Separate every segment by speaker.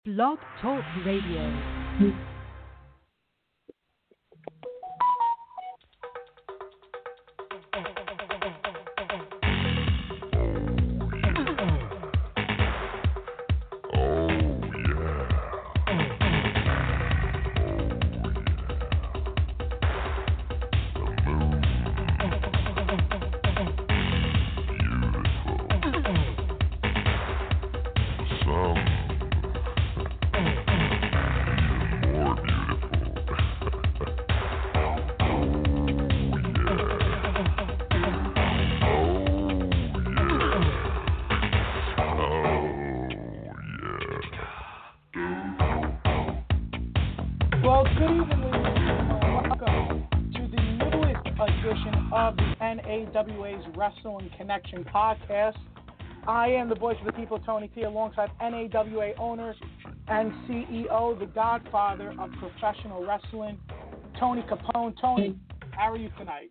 Speaker 1: Blog Talk Radio.
Speaker 2: Well, good evening, ladies and gentlemen. Welcome to the newest edition of the NAWA's Wrestling Connection podcast. I am the voice of the people, Tony T, alongside NAWA owner and CEO, the godfather of professional wrestling, Tony Capone. Tony, how are you tonight?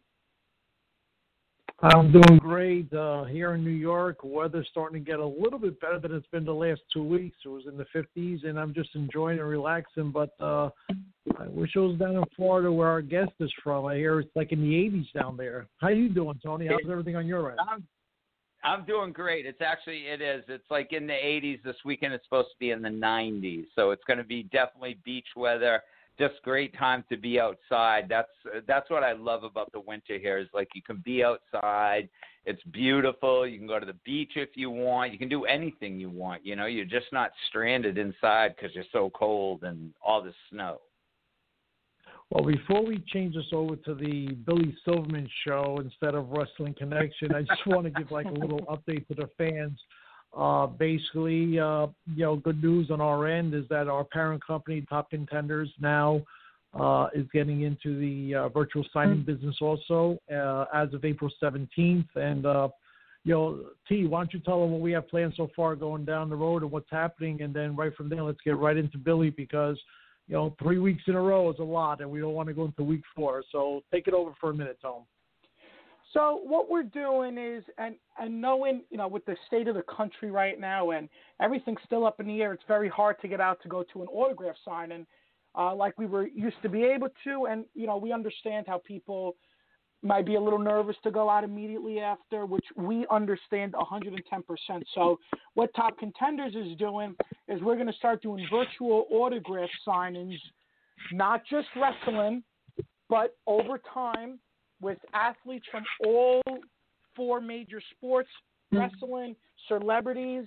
Speaker 3: I'm doing great here in New York. Weather's starting to get a little bit better than it's been the last 2 weeks. It was in the 50s, and I'm just enjoying and relaxing. But I wish it was down in Florida where our guest is from. I hear it's like in the 80s down there. How you doing, Tony? How's everything on your end?
Speaker 4: I'm doing great. It is. It's like in the 80s this weekend. It's supposed to be in the 90s. So it's going to be definitely beach weather. Just great time to be outside. That's what I love about the winter here is like you can be outside. It's beautiful. You can go to the beach if you want. You can do anything you want. You know, you're just not stranded inside because you're so cold and all the snow.
Speaker 3: Well, before we change this over to the Billy Silverman show instead of Wrestling Connection, I just want to give like a little update to the fans. Basically, good news on our end is that our parent company, Top Contenders, now is getting into the virtual signing business also as of April 17th. And, T, why don't you tell them what we have planned so far going down the road and what's happening, and then right from there, let's get right into Billy because, 3 weeks in a row is a lot, and we don't want to go into week 4. So take it over for a minute, Tom.
Speaker 2: So what we're doing is, and knowing, with the state of the country right now and everything's still up in the air, it's very hard to get out to go to an autograph signing like we were used to be able to. And, we understand how people might be a little nervous to go out immediately after, which we understand 110%. So what Top Contenders is doing is we're going to start doing virtual autograph signings, not just wrestling, but over time, with athletes from all 4 major sports, wrestling, celebrities,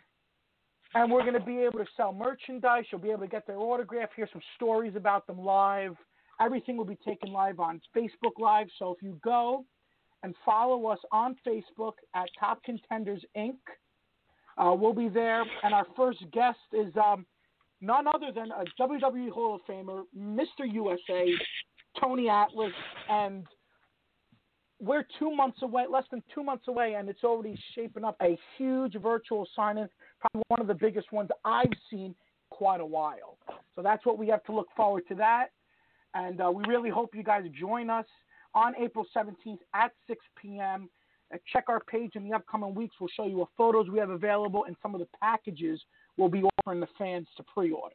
Speaker 2: and we're going to be able to sell merchandise. You'll be able to get their autograph, hear some stories about them live. Everything will be taken live on Facebook Live. So if you go and follow us on Facebook at Top Contenders, Inc., we'll be there. And our first guest is none other than a WWE Hall of Famer, Mr. USA, Tony Atlas, and we're 2 months away, less than 2 months away, and it's already shaping up a huge virtual signing, probably one of the biggest ones I've seen in quite a while. So that's what we have to look forward to that. And we really hope you guys join us on April 17th at 6 p.m. Check our page in the upcoming weeks. We'll show you what photos we have available and some of the packages we'll be offering the fans to pre-order.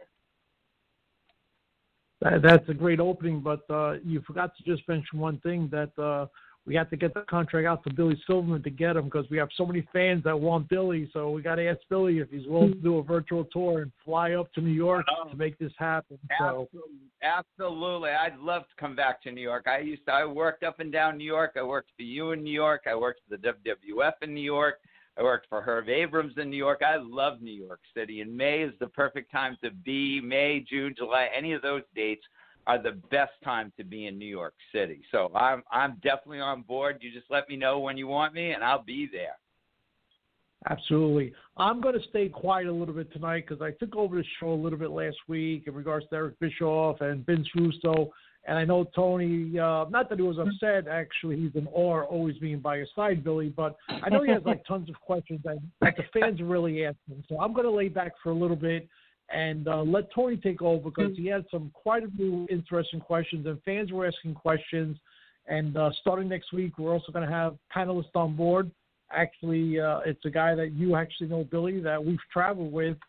Speaker 3: That's a great opening, but you forgot to just mention one thing that we have to get the contract out to Billy Silverman to get him because we have so many fans that want Billy. So we got to ask Billy if he's willing to do a virtual tour and fly up to New York to make this happen.
Speaker 4: Absolutely. I'd love to come back to New York. I worked up and down New York. I worked for you in New York. I worked for the WWF in New York. I worked for Herb Abrams in New York. I love New York City, and May is the perfect time to be. May, June, July, any of those dates are the best time to be in New York City. So I'm definitely on board. You just let me know when you want me, and I'll be there.
Speaker 3: Absolutely. I'm going to stay quiet a little bit tonight because I took over the show a little bit last week in regards to Eric Bischoff and Vince Russo. And I know Tony, not that he was upset, actually, he's in awe always being by your side, Billy, but I know he has like tons of questions that the fans are really asking. So I'm going to lay back for a little bit and let Tony take over because he had quite a few interesting questions and fans were asking questions. And starting next week, we're also going to have panelists on board. Actually, it's a guy that you actually know, Billy, that we've traveled with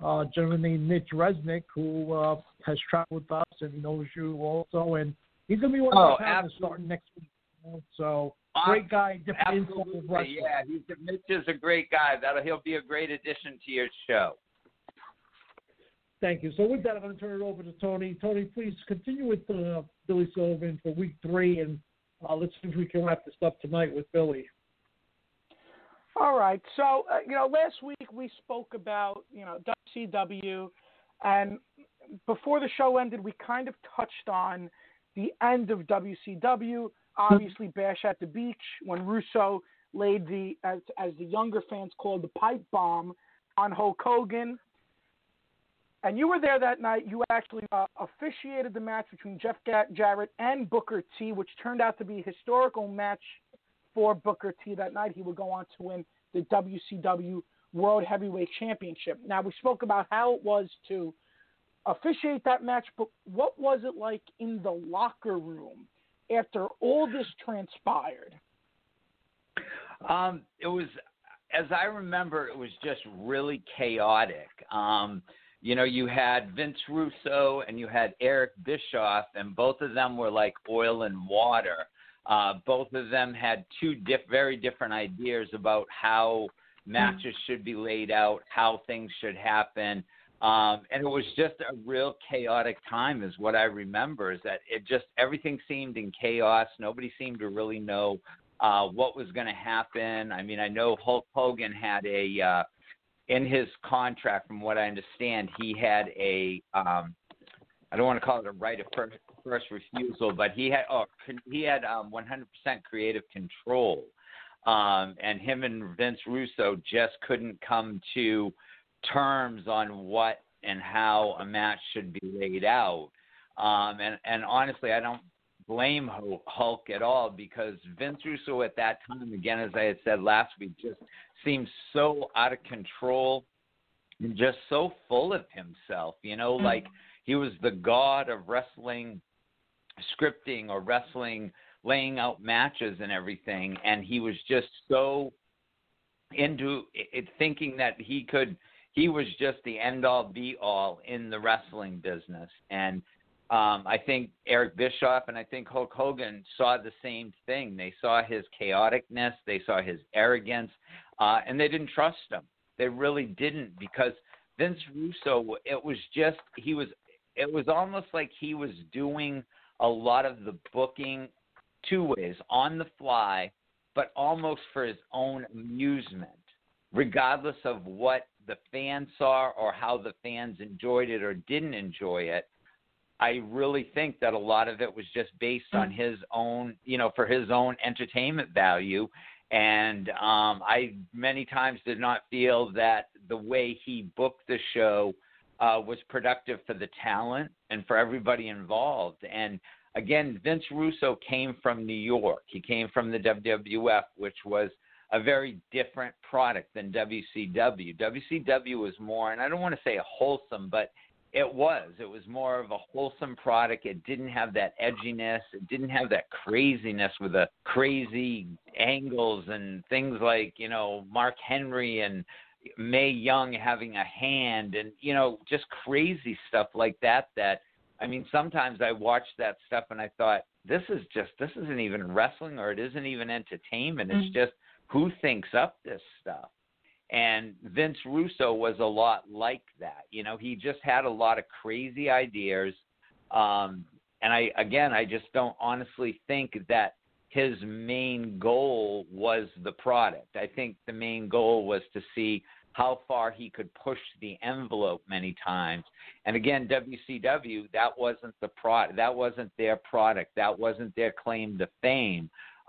Speaker 3: a gentleman named Mitch Resnick, who has traveled with us and knows you also, and he's going to be one of our panelists starting next week. So great guy, different insight of wrestling.
Speaker 4: Yeah, Mitch is a great guy. He'll be a great addition to your show.
Speaker 3: Thank you. So with that, I'm going to turn it over to Tony. Tony, please continue with Billy Sullivan for week 3, and let's see if we can wrap this up tonight with Billy.
Speaker 2: All right. So, last week we spoke about, WCW, and before the show ended, we kind of touched on the end of WCW, obviously Bash at the Beach, when Russo laid as the younger fans called, the pipe bomb on Hulk Hogan. And you were there that night. You actually officiated the match between Jeff Jarrett and Booker T, which turned out to be a historical match for Booker T that night. He would go on to win the WCW World Heavyweight Championship. Now, we spoke about how it was to officiate that match, but what was it like in the locker room after all this transpired?
Speaker 4: It was, as I remember, it was just really chaotic. You had Vince Russo and you had Eric Bischoff, and both of them were like oil and water. Both of them had two very different ideas about how matches should be laid out, how things should happen. And it was just a real chaotic time is what I remember, is that everything seemed in chaos. Nobody seemed to really know what was going to happen. I mean, I know Hulk Hogan had in his contract, from what I understand, he had I don't want to call it a right of first refusal, but he had 100% creative control. And him and Vince Russo just couldn't come to terms on what and how a match should be laid out. And honestly, I don't blame Hulk at all, because Vince Russo at that time, again, as I had said last week, just seemed so out of control and just so full of himself, like he was the god of wrestling scripting or wrestling laying out matches and everything, and he was just so into it, thinking that he was just the end-all be-all in the wrestling business. And I think Eric Bischoff and I think Hulk Hogan saw the same thing. They saw his chaoticness, they saw his arrogance, and they didn't trust him. They really didn't, because Vince Russo, it was almost like he was doing a lot of the booking two ways, on the fly, but almost for his own amusement, regardless of what the fans saw or how the fans enjoyed it or didn't enjoy it. I really think that a lot of it was just based on his own, for his own entertainment value. And I many times did not feel that the way he booked the show was productive for the talent and for everybody involved. And again, Vince Russo came from New York. He came from the WWF, which was a very different product than WCW. WCW was more, and I don't want to say wholesome, but it was more of a wholesome product. It didn't have that edginess. It didn't have that craziness with the crazy angles and things like, Mark Henry and Mae Young having a hand and, just crazy stuff like that. I mean, sometimes I watched that stuff and I thought, this isn't even wrestling, or it isn't even entertainment. It's just, who thinks up this stuff? And Vince Russo was a lot like that. He just had a lot of crazy ideas. And I just don't honestly think that his main goal was the product. I think the main goal was to see how far he could push the envelope many times. And again, WCW, that wasn't the product. That wasn't their product. That wasn't their claim to fame.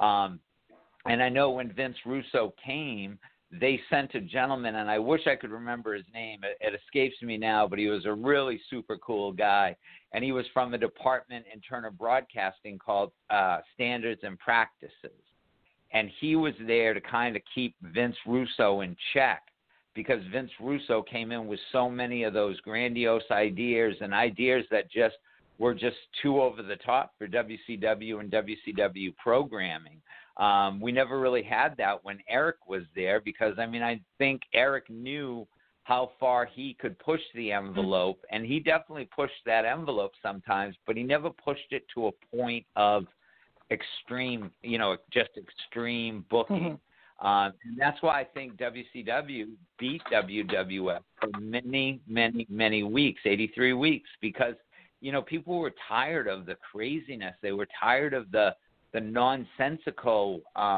Speaker 4: And I know when Vince Russo came, they sent a gentleman, and I wish I could remember his name. It escapes me now, but he was a really super cool guy. And he was from a department in Turner Broadcasting called Standards and Practices. And he was there to kind of keep Vince Russo in check, because Vince Russo came in with so many of those grandiose ideas and ideas that were just too over the top for WCW and WCW programming. We never really had that when Eric was there, because, I think Eric knew how far he could push the envelope, and he definitely pushed that envelope sometimes, but he never pushed it to a point of extreme, just extreme booking. And that's why I think WCW beat WWF for many, many, many weeks, 83 weeks, because, people were tired of the craziness. They were tired of the nonsensical,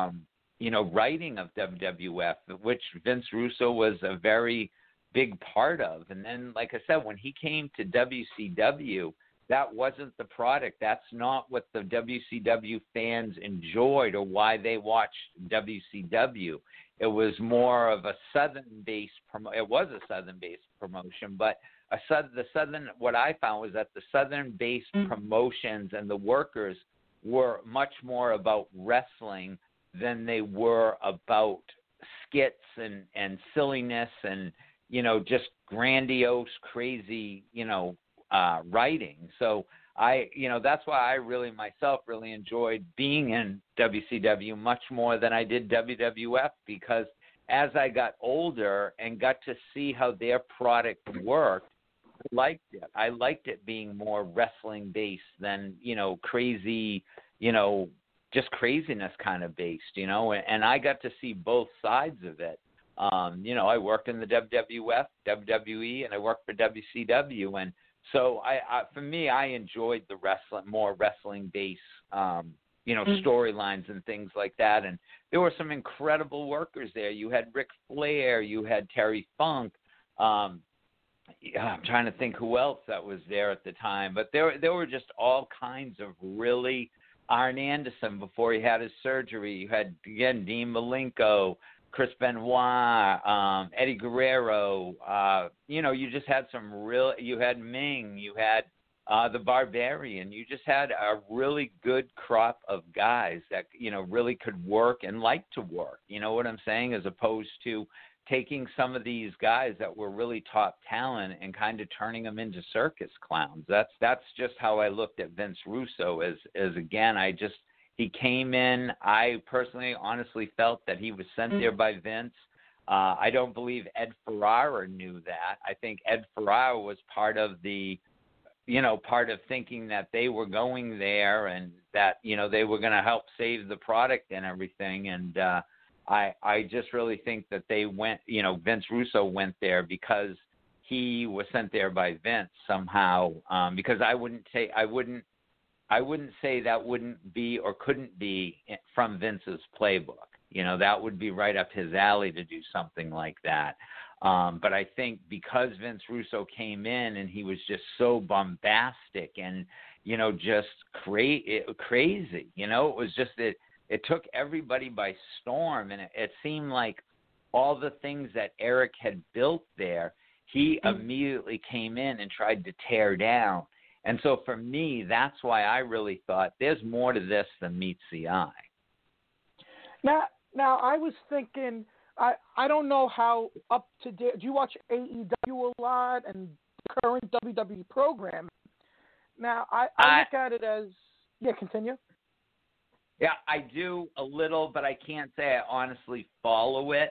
Speaker 4: writing of WWF, which Vince Russo was a very big part of. And then, like I said, when he came to WCW, that wasn't the product. That's not what the WCW fans enjoyed or why they watched WCW. It was more of a Southern-based It was a Southern-based promotion, but what I found was that the Southern-based promotions and the workers were much more about wrestling than they were about skits and silliness and, just grandiose, crazy, writing. So that's why I really myself really enjoyed being in WCW much more than I did WWF, because as I got older and got to see how their product worked, I liked it. I liked it being more wrestling based than, crazy, just craziness kind of based, and I got to see both sides of it. I worked in the WWF, WWE, and I worked for WCW, and so for me, I enjoyed the more wrestling based, storylines and things like that. And there were some incredible workers there. You had Ric Flair, you had Terry Funk. I'm trying to think who else that was there at the time, but there were just all kinds of really. Arn Anderson, before he had his surgery, you had again Dean Malenko, Chris Benoit, Eddie Guerrero. You just had you had Ming, you had the Barbarian. You just had a really good crop of guys that, really could work and like to work. You know what I'm saying? As opposed to taking some of these guys that were really top talent and kind of turning them into circus clowns. That's just how I looked at Vince Russo as again, he came in. I personally, honestly felt that he was sent there by Vince. I don't believe Ed Ferrara knew that. I think Ed Ferrara was part of thinking that they were going there and that, they were going to help save the product and everything. And I just really think that they went, Vince Russo went there because he was sent there by Vince somehow. Because I wouldn't say that wouldn't be or couldn't be from Vince's playbook. That would be right up his alley to do something like that. But I think because Vince Russo came in and he was just so bombastic and, just crazy, it was just that it took everybody by storm. And it seemed like all the things that Eric had built there, he immediately came in and tried to tear down. And so for me, that's why I really thought there's more to this than meets the eye.
Speaker 2: Now I was thinking, I don't know how up to date. Do you watch AEW a lot and current WWE program? Now I look at it as continue.
Speaker 4: Yeah, I do a little, but I can't say I honestly follow it.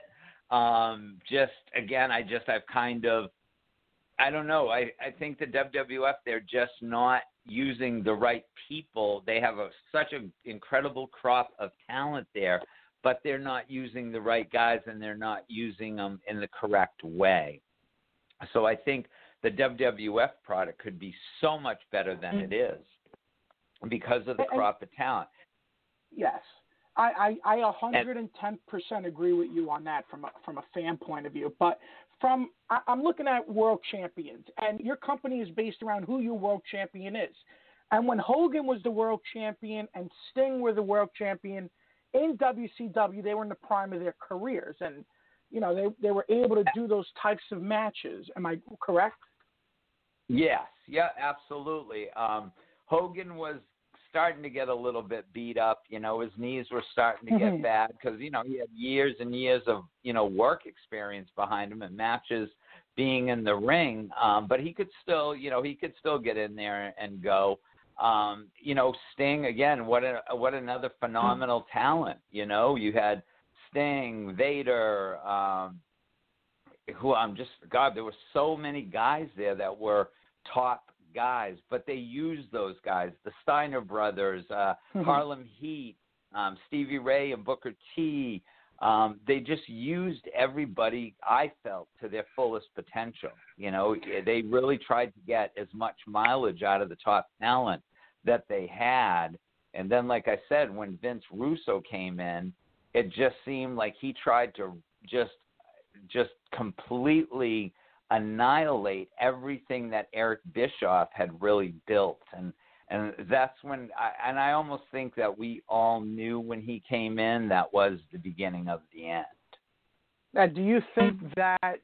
Speaker 4: I've kind of. I don't know. I think the WWF, they're just not using the right people. They have such an incredible crop of talent there, but they're not using the right guys and they're not using them in the correct way. So I think the WWF product could be so much better than it is because of the crop of talent.
Speaker 2: Yes. I 110% agree with you on that from a fan point of view. But I'm looking at world champions, and your company is based around who your world champion is. And when Hogan was the world champion and Sting were the world champion in WCW, they were in the prime of their careers, and they were able to do those types of matches. Am I correct?
Speaker 4: Yes. Yeah, absolutely. Hogan was starting to get a little bit beat up. His knees were starting to get bad because, he had years and years of, work experience behind him and matches being in the ring. But he could still, get in there and go. Sting, again, what another phenomenal talent. You had Sting, Vader, there were so many guys there that were top guys, but they used those guys, the Steiner brothers, Harlem Heat, Stevie Ray and Booker T. They just used everybody, I felt, to their fullest potential. You know, they really tried to get as much mileage out of the top talent that they had. And then, like I said, when Vince Russo came in, it just seemed like he tried to just completely annihilate everything that Eric Bischoff had really built. And that's when I almost think that we all knew when he came in that was the beginning of the end.
Speaker 2: Now, do you think that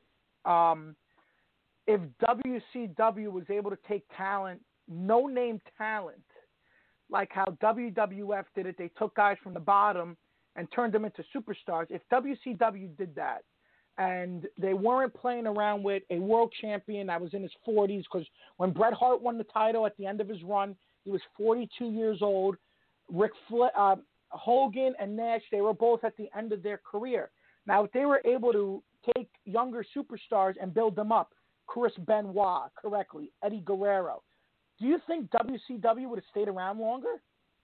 Speaker 2: if WCW was able to take talent, no-name talent, like how WWF did it, they took guys from the bottom and turned them into superstars. If WCW did that and they weren't playing around with a world champion that was in his 40s, because when Bret Hart won the title at the end of his run, he was 42 years old. Hogan and Nash, they were both at the end of their career. Now, if they were able to take younger superstars and build them up, Chris Benoit, correctly, Eddie Guerrero, do you think WCW would have stayed around longer?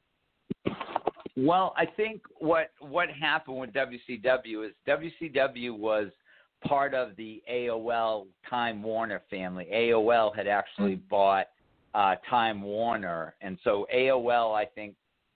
Speaker 4: Well, I think what happened with WCW is WCW was part of the AOL Time Warner family. AOL had actually bought Time Warner, and so AOL, I think,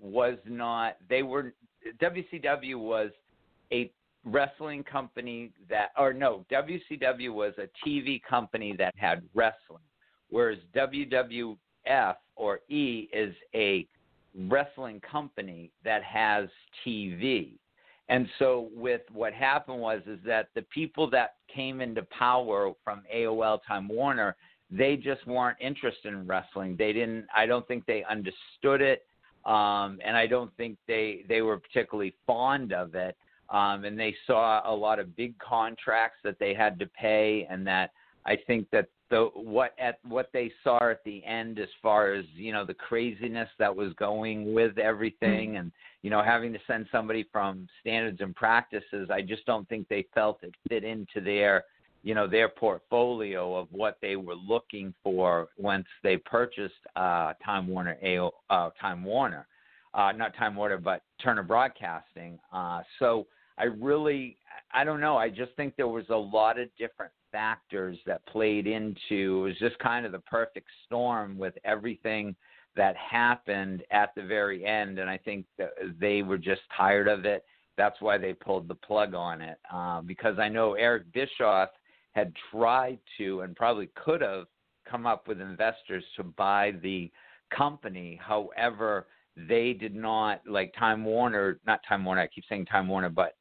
Speaker 4: WCW was a wrestling company WCW was a TV company that had wrestling, whereas WWF or E is a wrestling company that has TV. And so with what happened is that the people that came into power from AOL Time Warner, they just weren't interested in wrestling. I don't think they understood it. And I don't think they were particularly fond of it. And they saw a lot of big contracts that they had to pay, and that I think that what they saw at the end, as far as, you know, the craziness that was going with everything, and, you know, having to send somebody from Standards and Practices, I just don't think they felt it fit into their portfolio of what they were looking for once they purchased Time Warner, not Time Warner, but Turner Broadcasting. So I don't know. I just think there was a lot of different factors that played into. It was just kind of the perfect storm with everything that happened at the very end, and I think that they were just tired of it. That's why they pulled the plug on it, because I know Eric Bischoff had tried to and probably could have come up with investors to buy the company. However, they did not, like Time Warner, not Time Warner, I keep saying Time Warner, but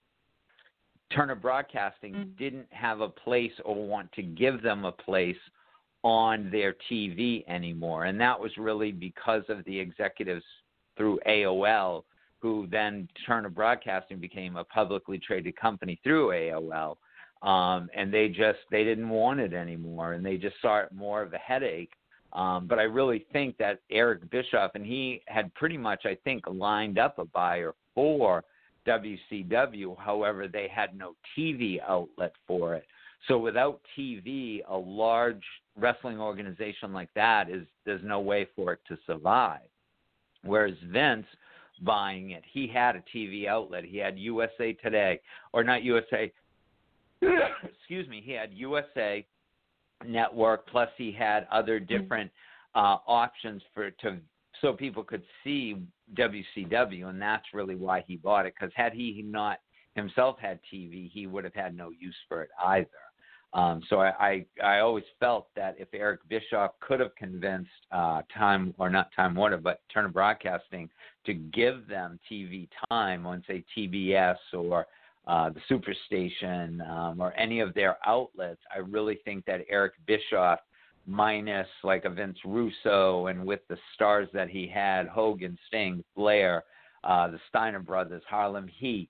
Speaker 4: Turner Broadcasting didn't have a place or want to give them a place on their TV anymore. And that was really because of the executives through AOL, who then Turner Broadcasting became a publicly traded company through AOL. And they didn't want it anymore, and they just saw it more of a headache. But I really think that Eric Bischoff, and he had pretty much, I think, lined up a buyer for WCW. However, they had no TV outlet for it. So without TV, a large wrestling organization like that there's no way for it to survive. Whereas Vince buying it, he had a TV outlet. He had USA Today, or not USA. Excuse me. He had USA Network, plus he had other different options so people could see WCW, and that's really why he bought it. Because had he not himself had TV, he would have had no use for it either. So I always felt that if Eric Bischoff could have convinced Time Warner, but Turner Broadcasting to give them TV time on, say, TBS or the Superstation or any of their outlets, I really think that Eric Bischoff, minus like a Vince Russo, and with the stars that he had, Hogan, Sting, Flair, the Steiner brothers, Harlem Heat,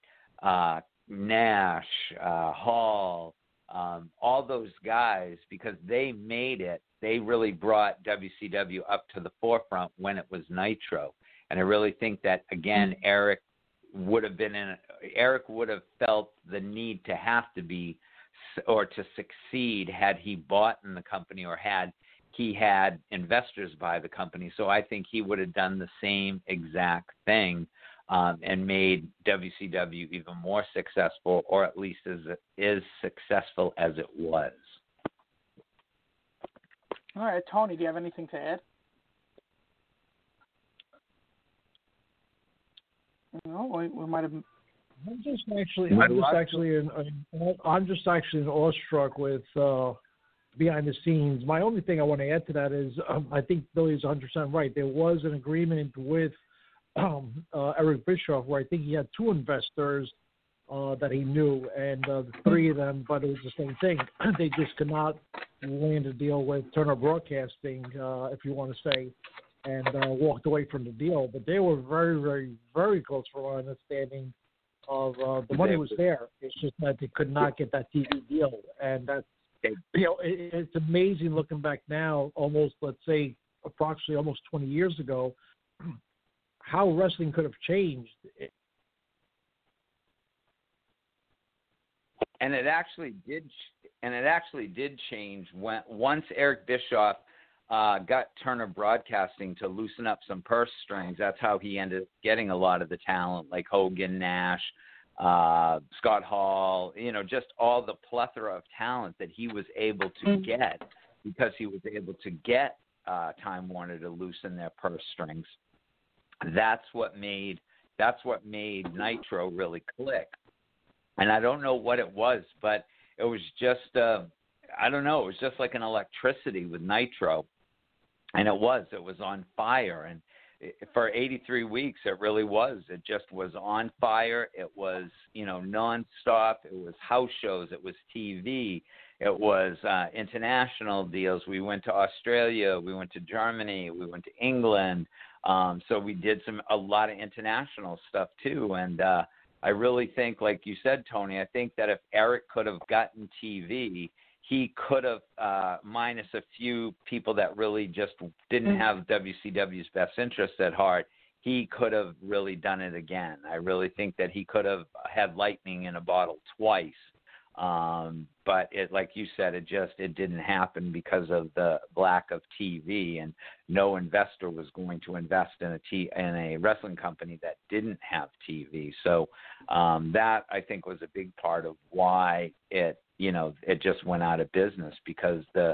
Speaker 4: Nash, Hall, all those guys, because they made it, they really brought WCW up to the forefront when it was Nitro. And I really think that, again, Eric would have felt the need to have to be or to succeed had he bought in the company or had he had investors buy the company. So I think he would have done the same exact thing and made WCW even more successful, or at least as successful as it was.
Speaker 2: All right, Tony, do you have anything to add? No, we might have.
Speaker 3: I'm just actually awestruck with behind the scenes. My only thing I want to add to that is I think Billy is 100% right. There was an agreement with Eric Bischoff where I think he had two investors that he knew, and the three of them, but it was the same thing. They just could not land a deal with Turner Broadcasting, if you want to say, and walked away from the deal. But they were very, very, very close for my understanding of the money was there. It's just that they could not get that TV deal, and that's, it's amazing looking back now, almost, let's say, approximately almost 20 years ago, how wrestling could have changed.
Speaker 4: And it actually did change once Eric Bischoff got Turner Broadcasting to loosen up some purse strings. That's how he ended up getting a lot of the talent, like Hogan, Nash, Scott Hall, just all the plethora of talent that he was able to get because he was able to get Time Warner to loosen their purse strings. That's what made Nitro really click. And I don't know what it was, but it was just, I don't know, it was just like an electricity with Nitro. And it was on fire. And for 83 weeks, it really was. It just was on fire. It was, nonstop. It was house shows. It was TV. It was international deals. We went to Australia. We went to Germany. We went to England. So we did a lot of international stuff too. And I really think, like you said, Tony, I think that if Eric could have gotten TV, he could have, minus a few people that really just didn't have WCW's best interest at heart, he could have really done it again. I really think that he could have had lightning in a bottle twice. But it, like you said, it didn't happen because of the lack of TV, and no investor was going to invest in a wrestling company that didn't have TV. So that, I think, was a big part of why it just went out of business, because the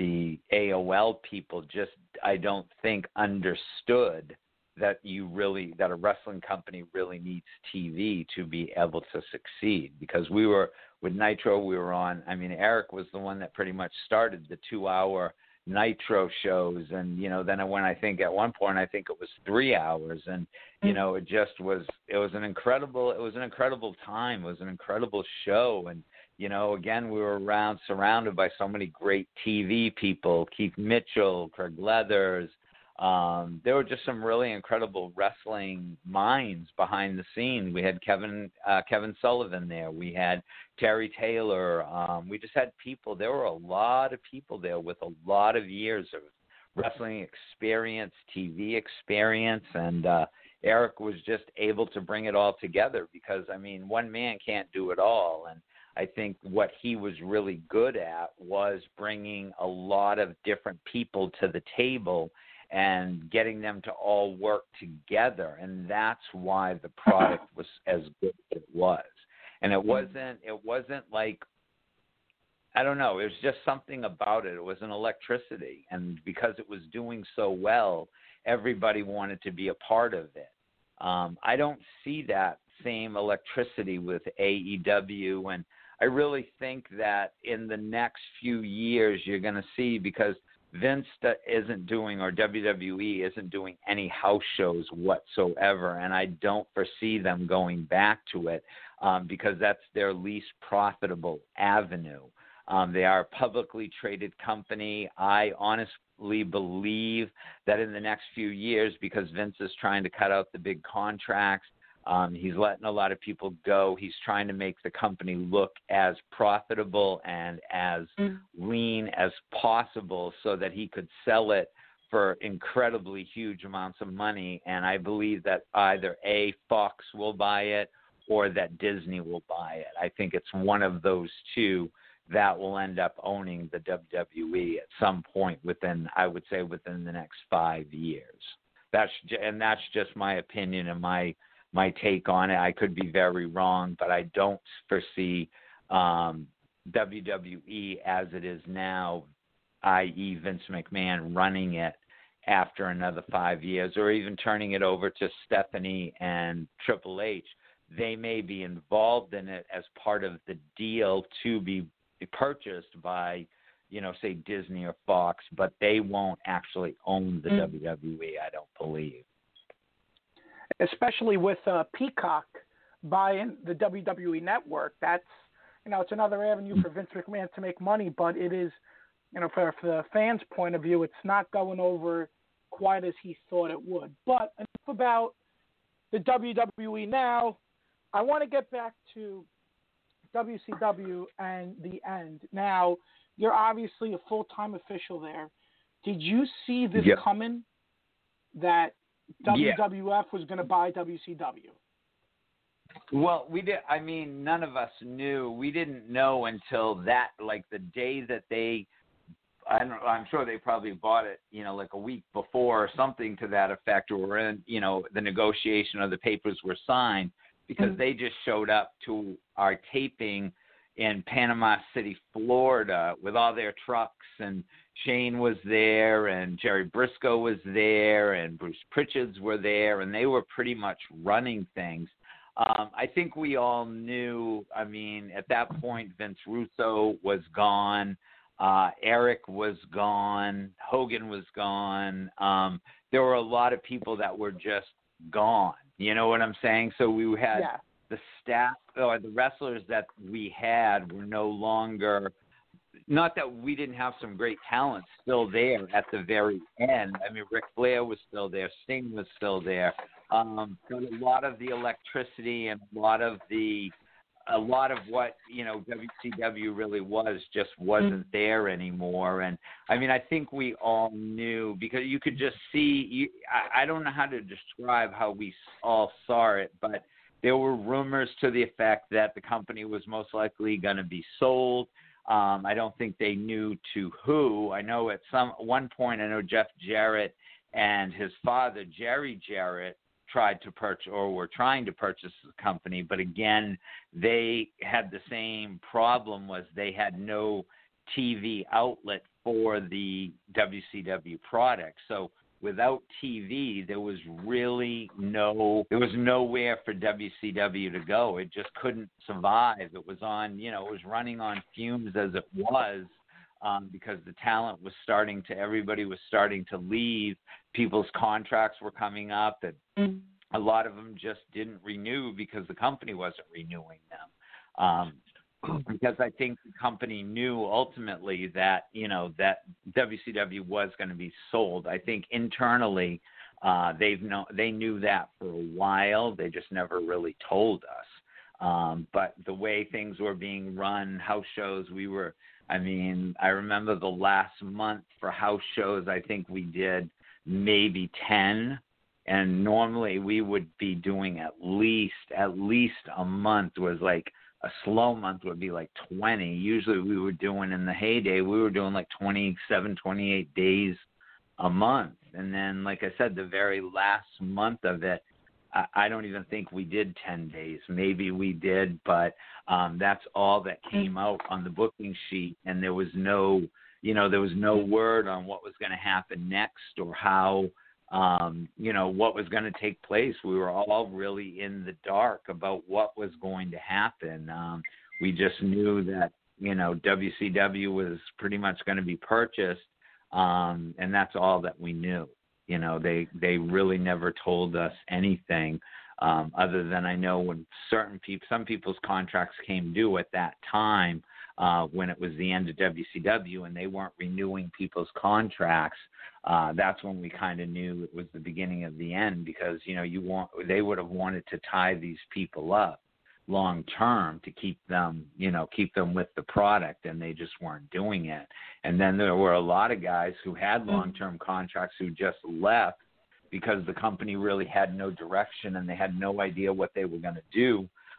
Speaker 4: AOL people just, I don't think, understood that a wrestling company really needs TV to be able to succeed. Because with Nitro, we were on, Eric was the one that pretty much started the 2-hour Nitro shows. And, then when I think at one point, I think it was 3 hours. And, it was an incredible time. It was an incredible show. And, again, we were surrounded by so many great TV people, Keith Mitchell, Craig Leathers. There were just some really incredible wrestling minds behind the scene. We had Kevin Sullivan there. We had Terry Taylor. We just had people. There were a lot of people there with a lot of years of wrestling experience, TV experience, and Eric was just able to bring it all together because, one man can't do it all. And I think what he was really good at was bringing a lot of different people to the table and getting them to all work together. And that's why the product was as good as it was. And it wasn't like, I don't know, it was just something about it. It was an electricity. And because it was doing so well, everybody wanted to be a part of it. I don't see that same electricity with AEW. And I really think that in the next few years, you're going to see, because Vince isn't doing, or WWE isn't doing any house shows whatsoever, and I don't foresee them going back to it because that's their least profitable avenue. They are a publicly traded company. I honestly believe that in the next few years, because Vince is trying to cut out the big contracts, he's letting a lot of people go. He's trying to make the company look as profitable and as lean as possible so that he could sell it for incredibly huge amounts of money. And I believe that either Fox will buy it or that Disney will buy it. I think it's one of those two that will end up owning the WWE at some point within, I would say, within the next 5 years. That's just my opinion and my take on it. I could be very wrong, but I don't foresee WWE as it is now, i.e. Vince McMahon, running it after another 5 years, or even turning it over to Stephanie and Triple H. They may be involved in it as part of the deal to be purchased by, say Disney or Fox, but they won't actually own the WWE, I don't believe.
Speaker 2: Especially with Peacock buying the WWE network, that's, it's another avenue for Vince McMahon to make money, but it is, for the fans' point of view, it's not going over quite as he thought it would. But enough about the WWE now. I want to get back to WCW and the end. Now, you're obviously a full-time official there. Did you see this coming, that WWF was going to buy WCW?
Speaker 4: Well, we did. I mean, none of us knew. We didn't know until that, like the day that I'm sure they probably bought it, like a week before or something to that effect, or in, the negotiation of the papers were signed, because they just showed up to our taping in Panama City, Florida, with all their trucks, and Shane was there, and Jerry Briscoe was there, and Bruce Pritchards were there, and they were pretty much running things. I think we all knew, at that point, Vince Russo was gone. Eric was gone. Hogan was gone. There were a lot of people that were just gone. You know what I'm saying? So we had the staff, or the wrestlers that we had were no longer, not that we didn't have some great talent still there at the very end. Ric Flair was still there. Sting was still there. But a lot of the electricity and a lot of what, WCW really was just wasn't there anymore. And I think we all knew, because you could just see, I don't know how to describe how we all saw it, but there were rumors to the effect that the company was most likely going to be sold. I don't think they knew to who. I know at one point, I know Jeff Jarrett and his father, Jerry Jarrett, tried to purchase, or were trying to purchase the company, but again, they had the same problem, was they had no TV outlet for the WCW product. So without TV, there was nowhere for WCW to go. It just couldn't survive. It was it was running on fumes as it was, because the talent was everybody was starting to leave. People's contracts were coming up, and a lot of them just didn't renew because the company wasn't renewing them. Because I think the company knew ultimately that, that WCW was going to be sold. I think internally, they knew that for a while. They just never really told us. But the way things were being run, house shows, I remember the last month for house shows, I think we did maybe 10, and normally we would be doing at least a month. Was like a slow month would be like 20. Usually we were doing, in the heyday, we were doing like 27, 28 days a month. And then, like I said, the very last month of it, I don't even think we did 10 days. Maybe we did, but that's all that came out on the booking sheet. And there was no word on what was going to happen next, or how, what was going to take place. We were all really in the dark about what was going to happen. We just knew that, WCW was pretty much going to be purchased, and that's all that we knew. They really never told us anything, other than I know when some people's contracts came due at that time, when it was the end of WCW and they weren't renewing people's contracts. That's when we kind of knew it was the beginning of the end, because they would have wanted to tie these people up long term to keep them with the product, and they just weren't doing it. And then there were a lot of guys who had long-term contracts who just left because the company really had no direction and they had no idea what they were going to do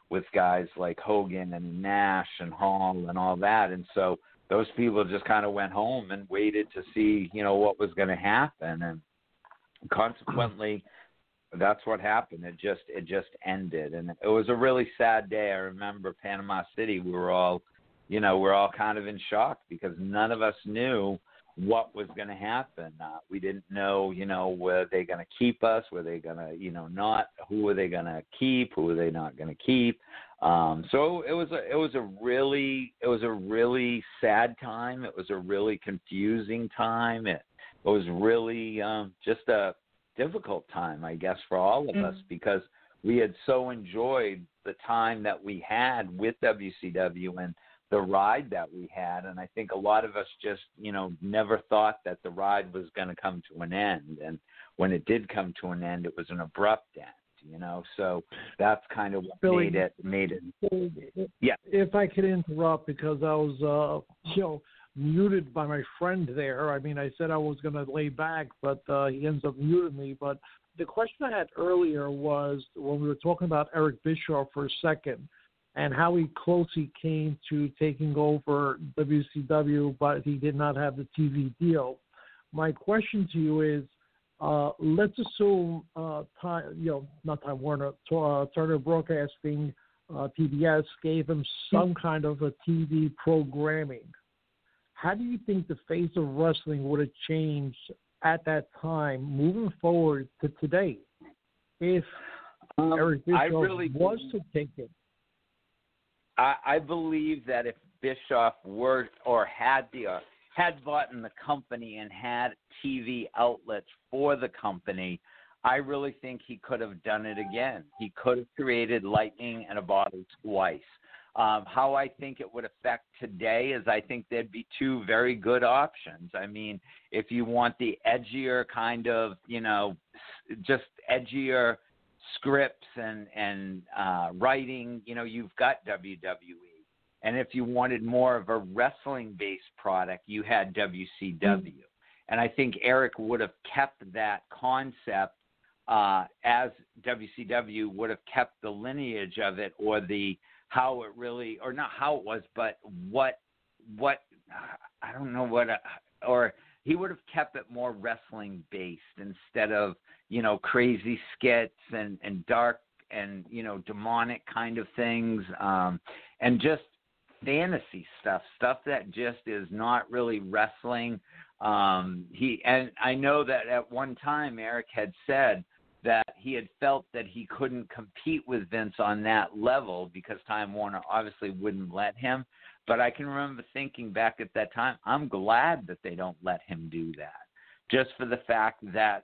Speaker 4: with guys like Hogan and Nash and Hall and all that. And so those people just kind of went home and waited to see, what was going to happen. And consequently, that's what happened. It just ended. And it was a really sad day. I remember Panama City, we're all kind of in shock because none of us knew what was going to happen. We didn't know, were they going to keep us? Were they going to, not? Who were they going to keep? Who were they not going to keep? So it was a really sad time. It was a really confusing time. It was really just a difficult time, I guess, for all of us because we had so enjoyed the time that we had with WCW and the ride that we had. And I think a lot of us just, never thought that the ride was going to come to an end. And when it did come to an end, it was an abrupt end. So that's kind of what
Speaker 3: Billy,
Speaker 4: made it. Yeah.
Speaker 3: If I could interrupt, because I was, muted by my friend there. I mean, I said I was going to lay back, but he ends up muting me. But the question I had earlier was when we were talking about Eric Bischoff for a second and how close he came to taking over WCW, but he did not have the TV deal. My question to you is, let's assume not Time Warner, Turner Broadcasting, TBS gave him some kind of a TV programming. How do you think the face of wrestling would have changed at that time, moving forward to today, if Eric Bischoff was to take it?
Speaker 4: I believe that if Bischoff were or had bought in the company and had TV outlets for the company, I really think he could have done it again. He could have created lightning in a bottle twice. How I think it would affect today is I think there'd be two very good options. I mean, if you want the edgier kind of, just edgier scripts and writing, you've got WWE. And if you wanted more of a wrestling-based product, you had WCW. And I think Eric would have kept that concept as WCW would have kept the lineage of it or the how it really, or not how it was, but what I don't know what, or he would have kept it more wrestling based instead of, crazy skits and dark and, demonic kind of things, and just fantasy stuff that just is not really wrestling. And I know that at one time Eric had said that he had felt that he couldn't compete with Vince on that level because Time Warner obviously wouldn't let him. But I can remember thinking back at that time, I'm glad that they don't let him do that, just for the fact that,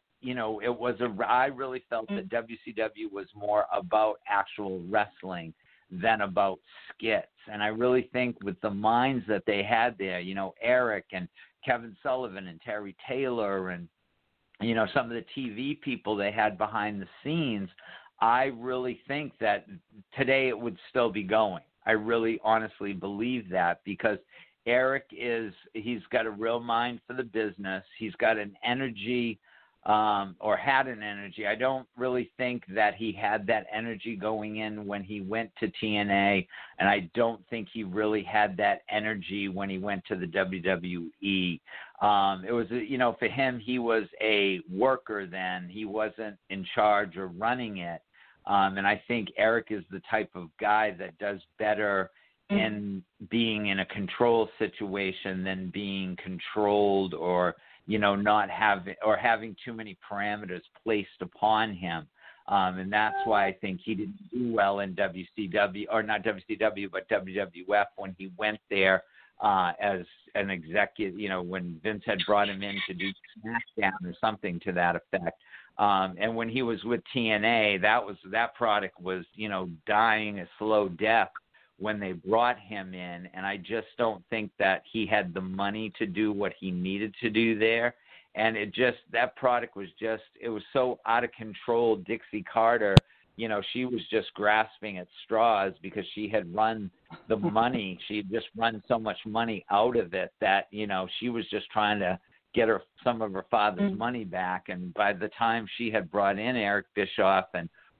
Speaker 4: I really felt that WCW was more about actual wrestling than about skits. And I really think with the minds that they had there, Eric and Kevin Sullivan and Terry Taylor and, some of the TV people they had behind the scenes, I really think that today it would still be going. I really honestly believe that because Eric he's got a real mind for the business. He's got an energy, or had an energy. I don't really think that he had that energy going in when he went to TNA, and I don't think he really had that energy when he went to the WWE. It was, for him, he was a worker then. He wasn't in charge or running it. And I think Eric is the type of guy that does better in being in a control situation than being controlled or, not having too many parameters placed upon him. And that's why I think he didn't do well in WCW, or not WCW, but WWF when he went there as an executive, when Vince had brought him in to do SmackDown or something to that effect. And when he was with TNA, that product was, dying a slow death when they brought him in. And I just don't think that he had the money to do what he needed to do there. And that product was it was so out of control. Dixie Carter, she was just grasping at straws because she had run the money. She had just run so much money out of it that, she was just trying to get some of her father's money back. And by the time she had brought in Eric Bischoff and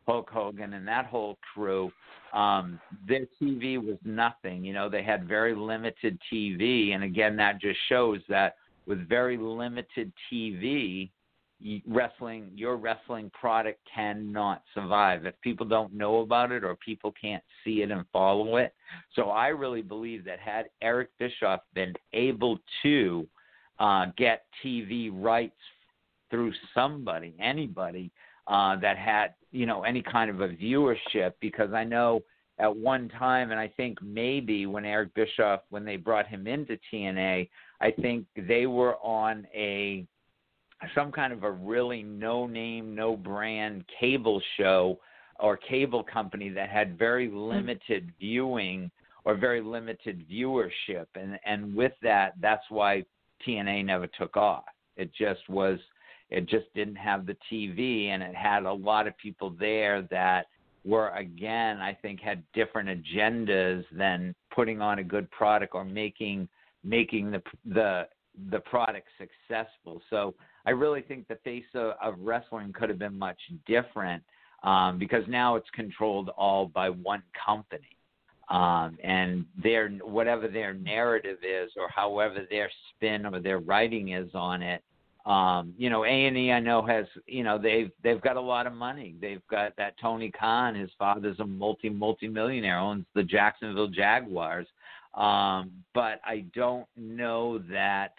Speaker 4: Hulk Hogan and that whole crew, their TV was nothing. They had very limited TV. And again, that just shows that with very limited TV, your wrestling product cannot survive if people don't know about it or people can't see it and follow it. So I really believe that had Eric Bischoff been able to get TV rights through anybody that had, any kind of a viewership, because I know at one time, and I think maybe when Eric Bischoff, when they brought him into TNA, I think they were on some kind of a really no-name, no-brand cable show or cable company that had very limited viewing or very limited viewership. And with that, that's why TNA never took off. It just didn't have the TV, and it had a lot of people there that were, again, I think had different agendas than putting on a good product or making the product successful. So I really think the face of wrestling could have been much different, because now it's controlled all by one company. And whatever their narrative is, or however their spin or their writing is on it, A&E I know has, they've got a lot of money. They've got that Tony Khan, his father's a multi-millionaire, owns the Jacksonville Jaguars. But I don't know that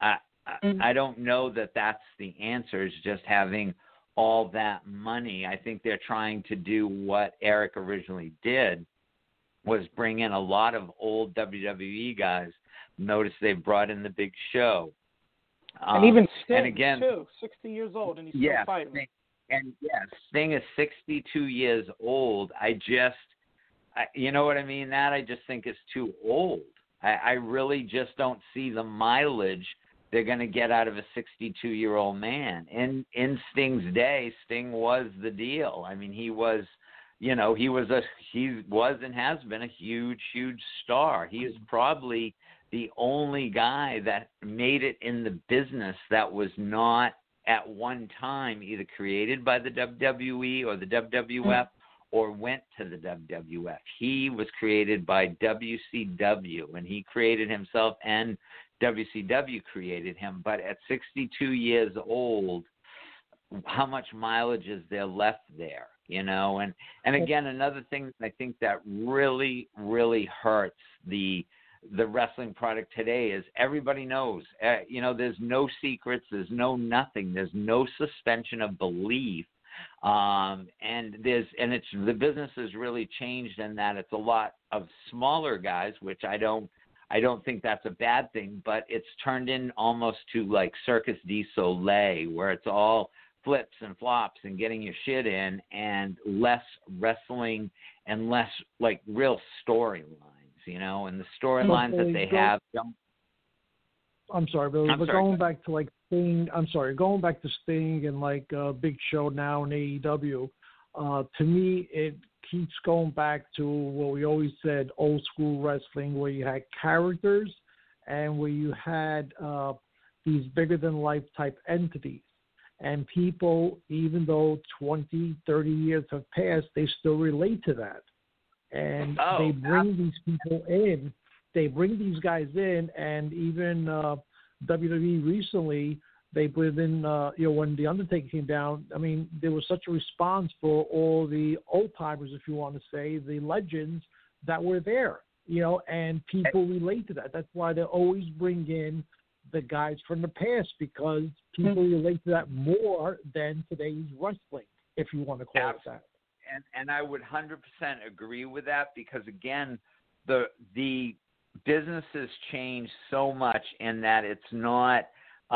Speaker 4: that's the answer, is just having all that money. I think they're trying to do what Eric originally did, was bring in a lot of old WWE guys. Notice they brought in the Big Show.
Speaker 2: And even Sting,
Speaker 4: and again,
Speaker 2: too, 60 years old, and he's still fighting.
Speaker 4: Sting is 62 years old. You know what I mean? That I just think is too old. I really just don't see the mileage they're going to get out of a 62-year-old man. In Sting's day, Sting was the deal. I mean, he was and has been a huge, huge star. He is probably the only guy that made it in the business that was not at one time either created by the WWE or the WWF or went to the WWF. He was created by WCW, and he created himself, and WCW created him. But at 62 years old, how much mileage is there left there? And again, another thing I think that really, really hurts the wrestling product today is everybody knows. There's no secrets. There's no nothing. There's no suspension of belief. And the business has really changed in that it's a lot of smaller guys, which I don't think that's a bad thing, but it's turned in almost to like Circus du Soleil, where it's all flips and flops and getting your shit in, and less wrestling and less like real storylines, and the storylines that they have don't.
Speaker 3: I'm sorry, Billy, but going back to like Sting, going back to Sting and like Big Show now in AEW, to me it keeps going back to what we always said, old school wrestling, where you had characters and where you had these bigger than life type entities. And people, even though 20, 30 years have passed, they still relate to that. And they bring these people in. They bring these guys in, and even WWE recently, they put in, when The Undertaker came down, I mean, there was such a response for all the old-timers, if you want to say, the legends that were there, and people relate to that. That's why they always bring in the guys from the past, because people relate to that more than today's wrestling, if you want to call it that.
Speaker 4: And I would 100% agree with that, because again, the business has changed so much in that it's not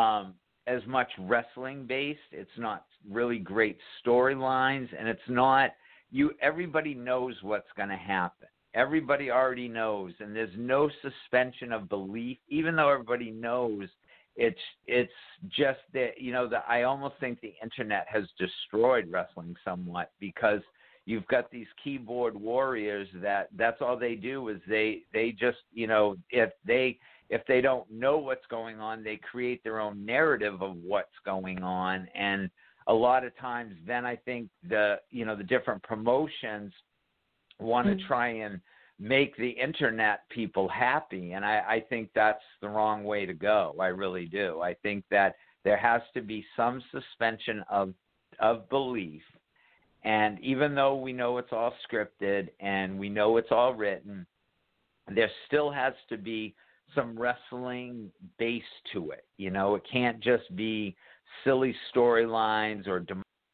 Speaker 4: as much wrestling based. It's not really great storylines, and it's not everybody knows what's going to happen. Everybody already knows, and there's no suspension of belief, even though everybody knows. It's just that, I almost think the internet has destroyed wrestling somewhat, because you've got these keyboard warriors that's all they do is they just, if they don't know what's going on, they create their own narrative of what's going on. And a lot of times then I think the different promotions want to try and make the internet people happy, and I think that's the wrong way to go. I really do. I think that there has to be some suspension of belief, and even though we know it's all scripted and we know it's all written, there still has to be some wrestling base to it. It can't just be silly storylines or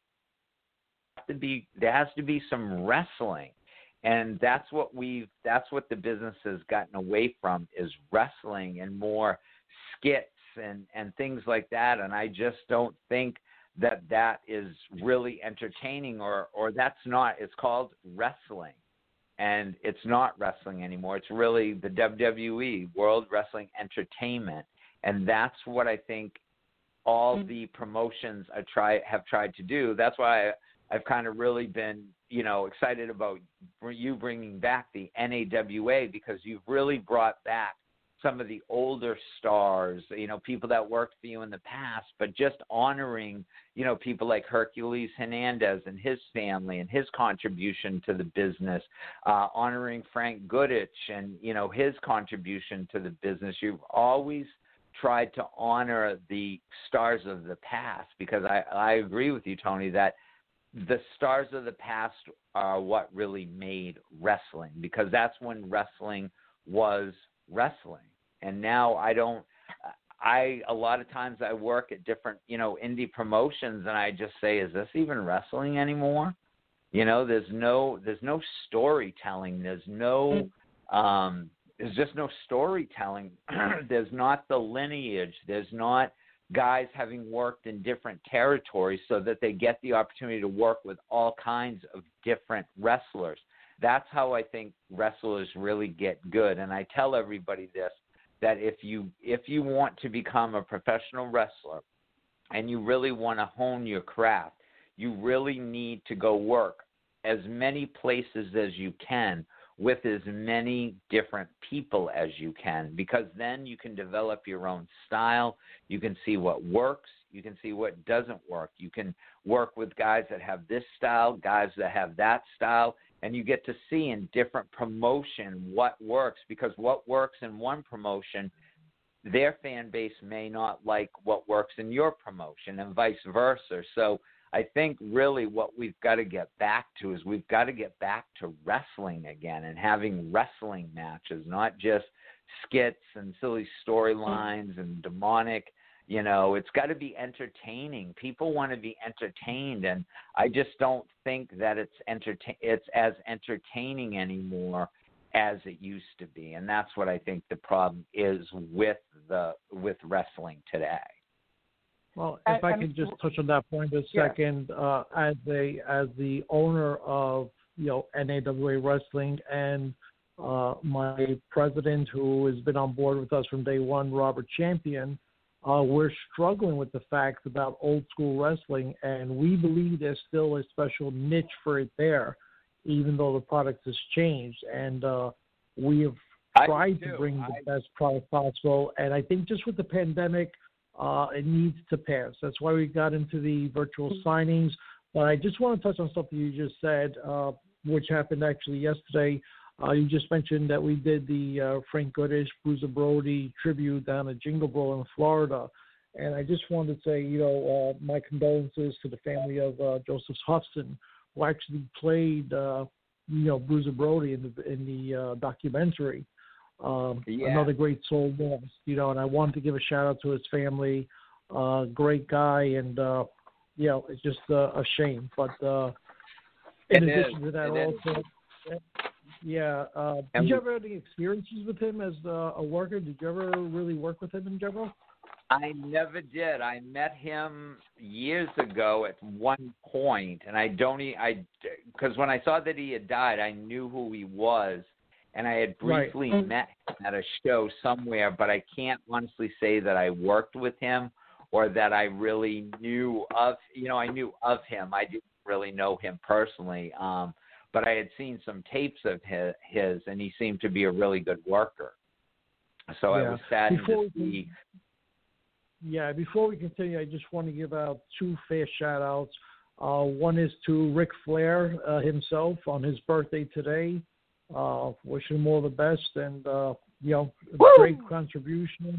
Speaker 4: there has to be some wrestling. And that's what the business has gotten away from, is wrestling and more skits and things like that. And I just don't think that is really entertaining, or that's not. It's called wrestling, and it's not wrestling anymore. It's really the WWE, World Wrestling Entertainment, and that's what I think all the promotions have tried to do. That's why I've kind of really been, excited about you bringing back the NAWA, because you've really brought back some of the older stars, people that worked for you in the past, but just honoring, people like Hercules Hernandez and his family and his contribution to the business, honoring Frank Goodich and, his contribution to the business. You've always tried to honor the stars of the past, because I agree with you, Tony, that the stars of the past are what really made wrestling, because that's when wrestling was wrestling. And now a lot of times I work at different, indie promotions, and I just say, is this even wrestling anymore? There's no storytelling. There's just no storytelling. There's not the lineage. There's not guys having worked in different territories so that they get the opportunity to work with all kinds of different wrestlers. That's how I think wrestlers really get good. And I tell everybody this, that if you want to become a professional wrestler and you really want to hone your craft, you really need to go work as many places as you can with as many different people as you can, because then you can develop your own style. You can see what works. You can see what doesn't work. You can work with guys that have this style, guys that have that style, and you get to see in different promotion what works, because what works in one promotion, their fan base may not like what works in your promotion, and vice versa. So I think really what we've got to get back to is we've got to get back to wrestling again and having wrestling matches, not just skits and silly storylines and demonic. It's got to be entertaining. People want to be entertained, and I just don't think that it's as entertaining anymore as it used to be. And that's what I think the problem is with wrestling today.
Speaker 3: Well, if I could just touch on that point a second, as the owner of NAWA Wrestling and my president, who has been on board with us from day one, Robert Champion, we're struggling with the facts about old school wrestling, and we believe there's still a special niche for it there, even though the product has changed. And we have tried to bring the best product possible, and I think just with the pandemic, it needs to pass. That's why we got into the virtual signings. But I just want to touch on something you just said, which happened actually yesterday. You just mentioned that we did the Frank Goodich, Bruiser Brody tribute down at Jingle Ball in Florida. And I just wanted to say, my condolences to the family of Joseph Hudson, who actually played, Bruiser Brody in the documentary. Another great soul lost, and I wanted to give a shout out to his family. Great guy, and it's just a shame. But in addition to that, also, did you ever have any experiences with him as a worker? Did you ever really work with him in general?
Speaker 4: I never did. I met him years ago at one point, and because when I saw that he had died, I knew who he was. And I had briefly met him at a show somewhere, but I can't honestly say that I worked with him or that I really knew of, I knew of him. I didn't really know him personally, but I had seen some tapes of his, and he seemed to be a really good worker. So I was sad to see.
Speaker 3: before we continue, I just want to give out two fair shout-outs. One is to Ric Flair himself on his birthday today. Wishing him all the best, and great contribution,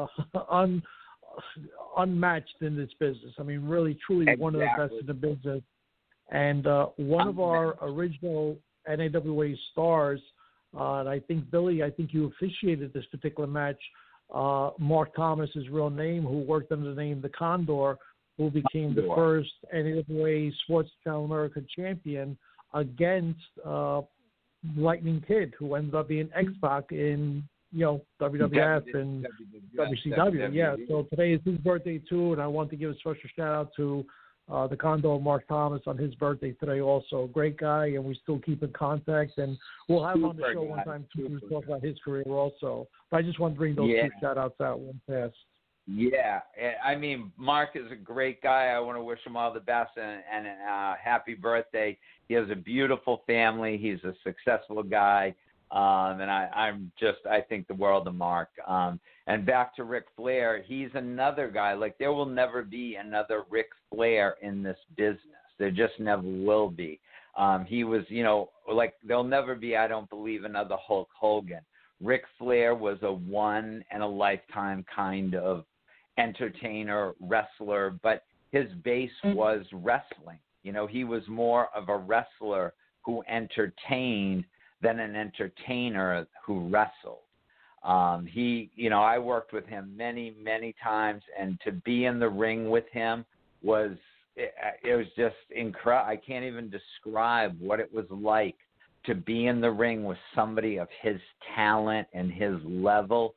Speaker 3: unmatched in this business. I mean, really, truly one of the best in the business. And one of our original NAWA stars, and I think, Billy, you officiated this particular match, Mark Thomas, his real name, who worked under the name The Condor, who became the first NAWA Sports Channel America champion against Lightning Kid, who ended up being X-Pac in WWF and WCW. Yeah, so today is his birthday too, and I want to give a special shout out to the Condor, Mark Thomas, on his birthday today also. Great guy, and we still keep in contact, and we'll have him on the show one time too to talk about his career also. But I just want to bring those two shout outs out one pass.
Speaker 4: Yeah, I mean, Mark is a great guy. I want to wish him all the best and happy birthday. He has a beautiful family. He's a successful guy, and I think the world of Mark. And back to Ric Flair, he's another guy. Like, there will never be another Ric Flair in this business. There just never will be. He was, there'll never be, I don't believe, another Hulk Hogan. Ric Flair was a one-in-a-lifetime kind of entertainer, wrestler, but his base was wrestling. He was more of a wrestler who entertained than an entertainer who wrestled. I worked with him many, many times, and to be in the ring with him was just incredible. I can't even describe what it was like to be in the ring with somebody of his talent and his level.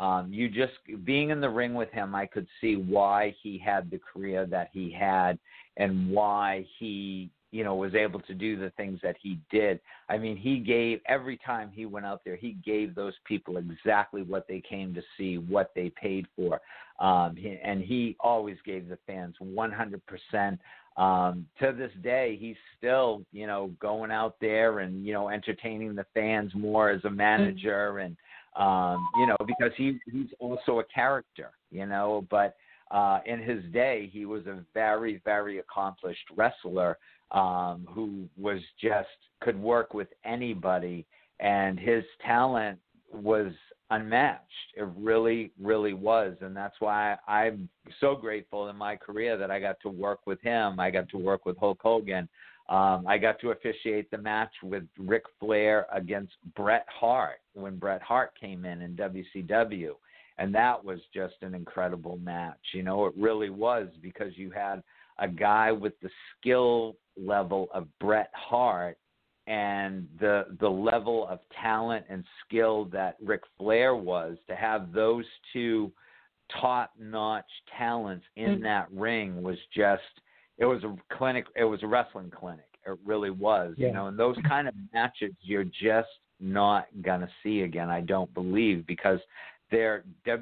Speaker 4: Being in the ring with him, I could see why he had the career that he had and why he, was able to do the things that he did. I mean, every time he went out there, he gave those people exactly what they came to see, what they paid for. And he always gave the fans 100%. To this day, he's still, going out there and, entertaining the fans more as a manager and, because he's also a character, but in his day, he was a very, very accomplished wrestler who was could work with anybody, and his talent was unmatched. It really, really was, and that's why I'm so grateful in my career that I got to work with him. I got to work with Hulk Hogan. I got to officiate the match with Ric Flair against Bret Hart when Bret Hart came in WCW, and that was just an incredible match. It really was, because you had a guy with the skill level of Bret Hart and the level of talent and skill that Ric Flair was. To have those two top-notch talents in that ring was just, it was a clinic. It was a wrestling clinic. It really was, and those kind of matches you're just not going to see again, I don't believe, because their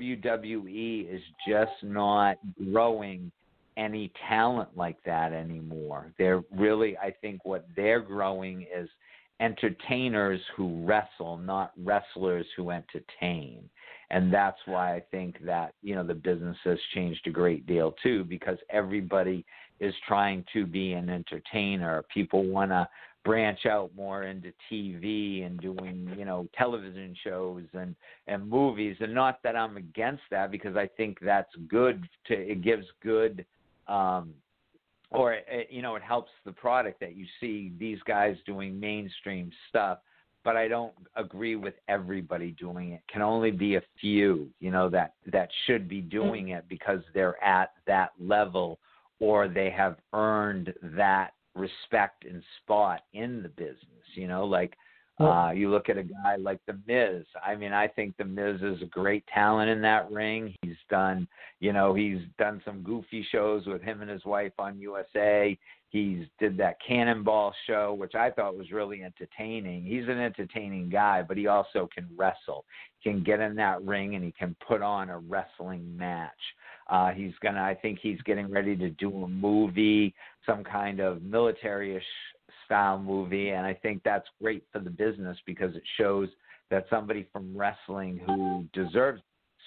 Speaker 4: WWE is just not growing any talent like that anymore. They're really, I think what they're growing is entertainers who wrestle, not wrestlers who entertain. And that's why I think that, the business has changed a great deal too, because everybody is trying to be an entertainer. People want to branch out more into TV and doing, television shows and movies. And not that I'm against that, because I think that's good. It gives good, it helps the product that you see these guys doing mainstream stuff. But I don't agree with everybody doing it. Can only be a few, that should be doing it because they're at that level or they have earned that respect and spot in the business. You look at a guy like The Miz. I mean, I think The Miz is a great talent in that ring. He's done some goofy shows with him and his wife on USA. He's did that Cannonball show, which I thought was really entertaining. He's an entertaining guy, but he also can wrestle. He can get in that ring and he can put on a wrestling match. I think he's getting ready to do a movie, some kind of military-ish style movie, and I think that's great for the business because it shows that somebody from wrestling who deserves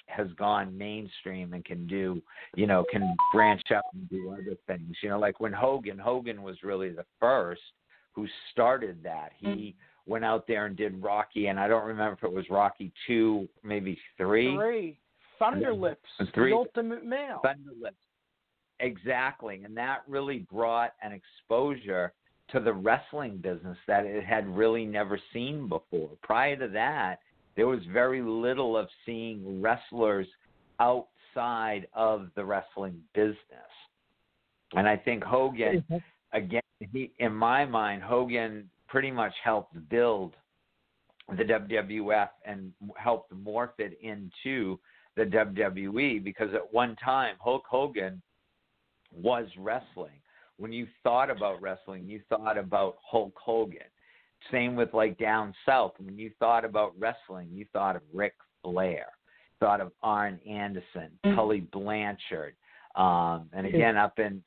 Speaker 4: has gone mainstream and can do, can branch out and do other things. Like when Hogan was really the first who started that. He went out there and did Rocky, and I don't remember if it was Rocky 2, maybe 3.
Speaker 2: Thunderlips,
Speaker 4: 3.
Speaker 2: The Ultimate Male.
Speaker 4: Thunderlips, exactly. And that really brought an exposure to the wrestling business that it had really never seen before. Prior to that, there was very little of seeing wrestlers outside of the wrestling business. And I think Hogan, again, in my mind, Hogan pretty much helped build the WWF and helped morph it into the WWE, because at one time Hulk Hogan was wrestling. When you thought about wrestling, you thought about Hulk Hogan. Same with like down south. When you thought about wrestling, you thought of Ric Flair, thought of Arn Anderson, Tully Blanchard, and again up in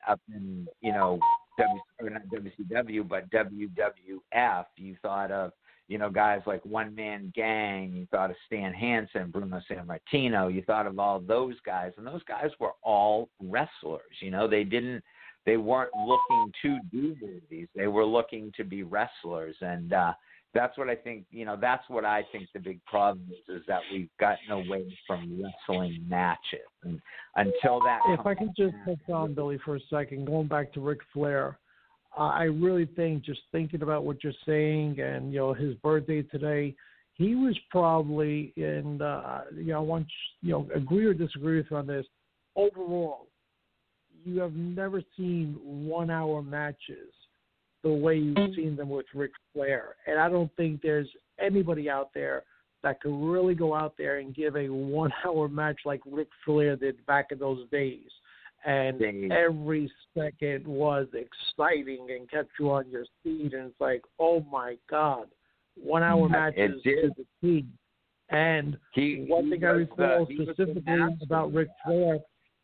Speaker 4: not WCW but WWF. You thought of guys like One Man Gang. You thought of Stan Hansen, Bruno Sammartino. You thought of all those guys, and those guys were all wrestlers. They weren't looking to do movies. They were looking to be wrestlers. And that's what I think, that's what I think the big problem is that we've gotten away from wrestling matches. And until that.
Speaker 3: If I could just touch on, Billy, for a second, going back to Ric Flair, I really think, just thinking about what you're saying and, his birthday today, he was probably in, I want agree or disagree with you on this, overall, you have never seen 1 hour matches the way you've seen them with Ric Flair. And I don't think there's anybody out there that could really go out there and give a 1 hour match like Ric Flair did back in those days. And every second was exciting and kept you on your feet. And it's like, oh my God, 1 hour matches to the key. And one thing I recall specifically about Ric Flair,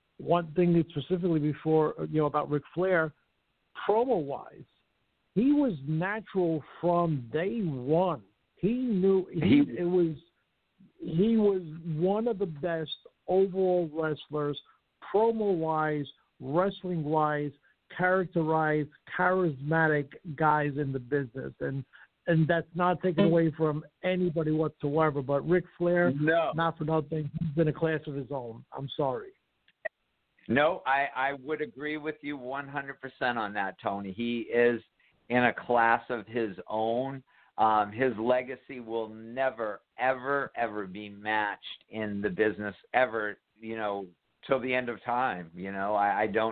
Speaker 3: about Ric Flair, promo-wise, he was natural from day one. He knew he was one of the best overall wrestlers, promo-wise, wrestling-wise, character-wise, charismatic guys in the business. And that's not taken away from anybody whatsoever. But Ric Flair, not for nothing, he's been a class of his own. I'm sorry.
Speaker 4: No, I would agree with you 100% on that, Tony. He is in a class of his own. His legacy will never, ever, ever be matched in the business ever, till the end of time. I don't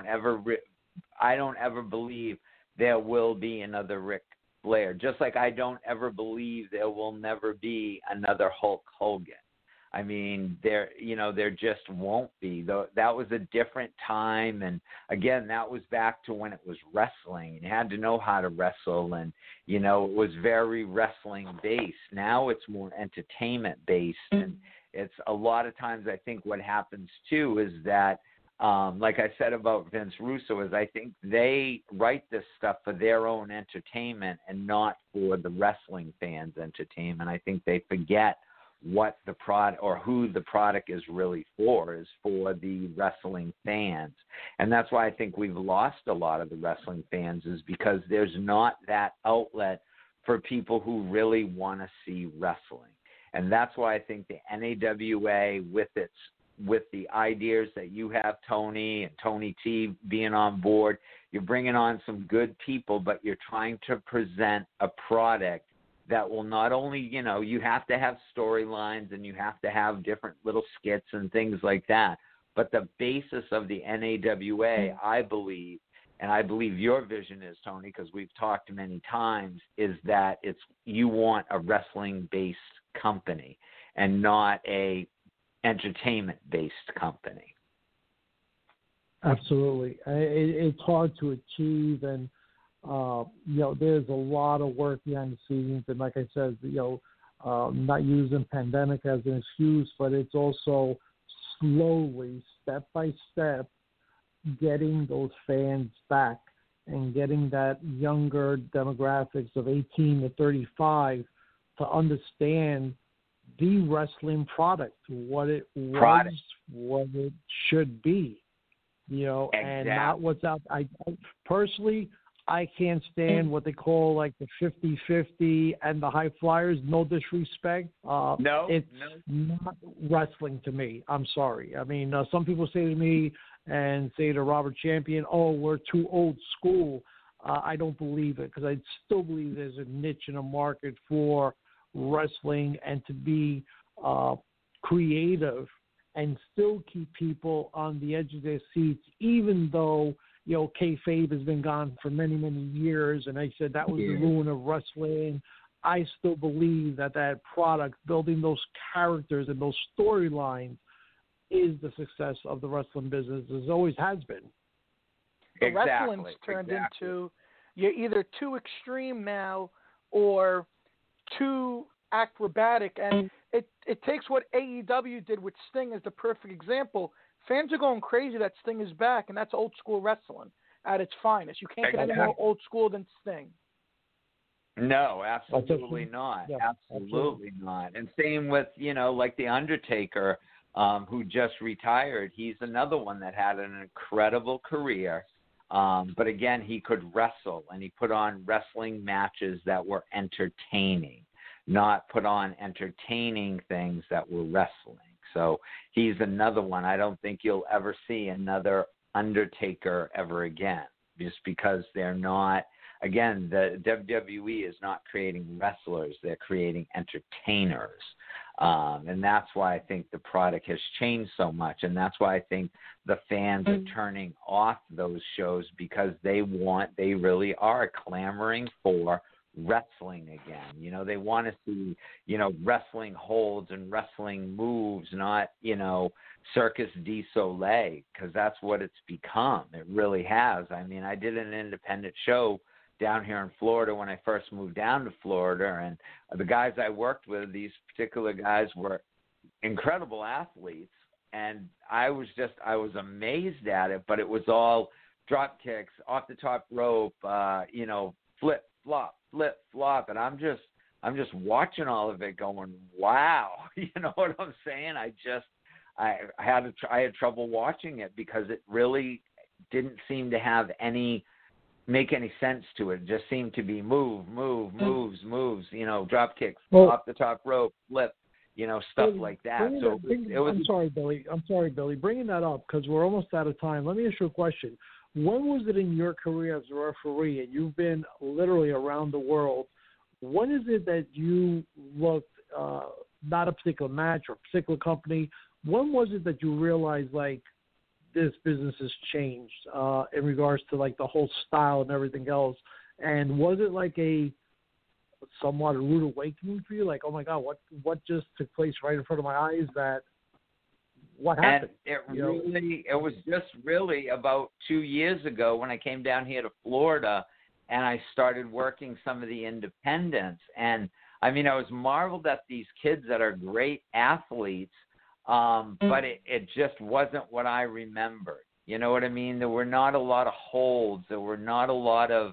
Speaker 4: ever believe there will be another Ric Flair, just like I don't ever believe there will never be another Hulk Hogan. I mean, there just won't be. That was a different time, and again, that was back to when it was wrestling. You had to know how to wrestle, and it was very wrestling based. Now it's more entertainment based, and it's a lot of times. I think what happens too is that, like I said about Vince Russo, is I think they write this stuff for their own entertainment and not for the wrestling fans' entertainment. I think they forget what the product or who the product is really for, is for the wrestling fans. And that's why I think we've lost a lot of the wrestling fans, is because there's not that outlet for people who really want to see wrestling. And that's why I think the NAWA, with the ideas that you have, Tony, and Tony T being on board, you're bringing on some good people, but you're trying to present a product that will not only, you have to have storylines and you have to have different little skits and things like that. But the basis of the NAWA, I believe, and I believe your vision is, Tony, because we've talked many times, is that you want a wrestling-based company and not a entertainment-based company.
Speaker 3: Absolutely. It's hard to achieve, and there's a lot of work behind the scenes, and like I said, not using pandemic as an excuse, but it's also slowly, step by step, getting those fans back and getting that younger demographics of 18 to 35 to understand the wrestling product, what it was, what it should be, and not what's out. I personally, I can't stand what they call like the 50-50 and the high flyers. No disrespect. It's not wrestling to me. I'm sorry. I mean, some people say to me and say to Robert Champion, "Oh, we're too old school." I don't believe it, because I still believe there's a niche in a market for wrestling, and to be creative and still keep people on the edge of their seats, even though, kayfabe has been gone for many, many years. And I said that was the ruin of wrestling. I still believe that product, building those characters and those storylines, is the success of the wrestling business, as always has been.
Speaker 2: The wrestling's turned into, you're either too extreme now or too acrobatic, and it takes what AEW did with Sting as the perfect example. Fans are going crazy that Sting is back, and that's old school wrestling at its finest. You can't get any more old school than Sting.
Speaker 4: No, absolutely not. Yeah, absolutely not. And same with, like The Undertaker, who just retired. He's another one that had an incredible career. But again, he could wrestle, and he put on wrestling matches that were entertaining, not put on entertaining things that were wrestling. So he's another one. I don't think you'll ever see another Undertaker ever again, just because they're not, again, the WWE is not creating wrestlers. They're creating entertainers. And that's why I think the product has changed so much. And that's why I think the fans are turning off those shows, because they really are clamoring for wrestling again. They want to see, wrestling holds and wrestling moves, not, Circus du Soleil, because that's what it's become. It really has. I mean, I did an independent show down here in Florida when I first moved down to Florida, and the guys I worked with, these particular guys were incredible athletes, and I was amazed at it, but it was all drop kicks, off the top rope, flip, flop, and I'm just watching all of it going, wow, you know what I'm saying? I had trouble watching it, because it really didn't seem to have make any sense to it. It just seemed to be moves, drop kicks, off the top rope, flip, stuff like that. I'm sorry,
Speaker 3: Billy, bringing that up, because we're almost out of time. Let me ask you a question. When was it in your career as a referee, and you've been literally around the world, when is it that you looked, not a particular match or a particular company, when was it that you realized, like, this business has changed in regards to, like, the whole style and everything else? And was it like a somewhat a rude awakening for you? Like, oh my God, what just took place right in front of my eyes? What happened?
Speaker 4: And it was just really about 2 years ago when I came down here to Florida, and I started working some of the independents. And I mean, I was marveled at these kids that are great athletes, but it just wasn't what I remembered. You know what I mean? There were not a lot of holds. There were not a lot of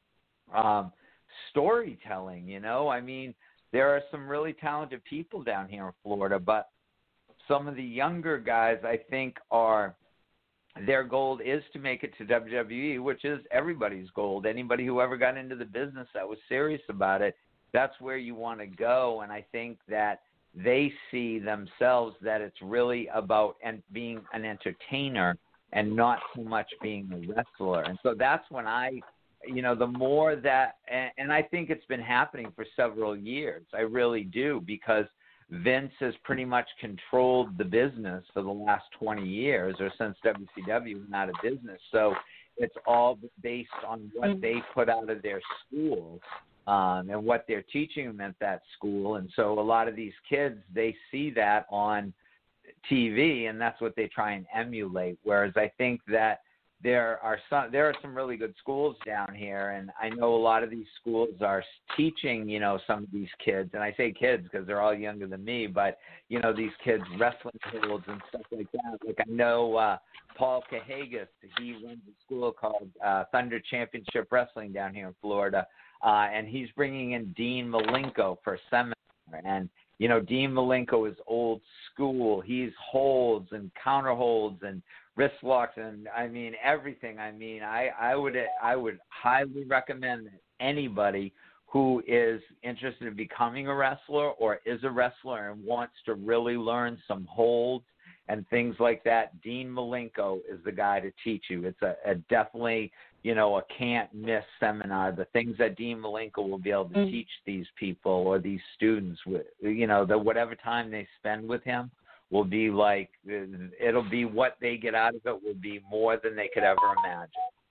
Speaker 4: storytelling, I mean, there are some really talented people down here in Florida, but some of the younger guys, I think, their goal is to make it to WWE, which is everybody's goal. Anybody who ever got into the business that was serious about it, that's where you want to go. And I think that they see themselves that it's really about being an entertainer and not so much being a wrestler. And so that's when the more that, and I think it's been happening for several years. I really do, because Vince has pretty much controlled the business for the last 20 years, or since WCW went out of business. So it's all based on what they put out of their school and what they're teaching them at that school. And so a lot of these kids, they see that on TV, and that's what they try and emulate. Whereas I think that there are some really good schools down here, and I know a lot of these schools are teaching, some of these kids, and I say kids because they're all younger than me, but, these kids wrestling holds and stuff like that. Like I know Paul Cahagas, he runs a school called Thunder Championship Wrestling down here in Florida, and he's bringing in Dean Malenko for a seminar, and Dean Malenko is old school. He's holds and counter holds and wrist locks and everything. I would highly recommend that anybody who is interested in becoming a wrestler or is a wrestler and wants to really learn some holds and things like that, Dean Malenko is the guy to teach you. It's a definitely, a can't miss seminar. The things that Dean Malenko will be able to teach these people or these students, whatever time they spend with him will be like, it'll be what they get out of it will be more than they could ever imagine.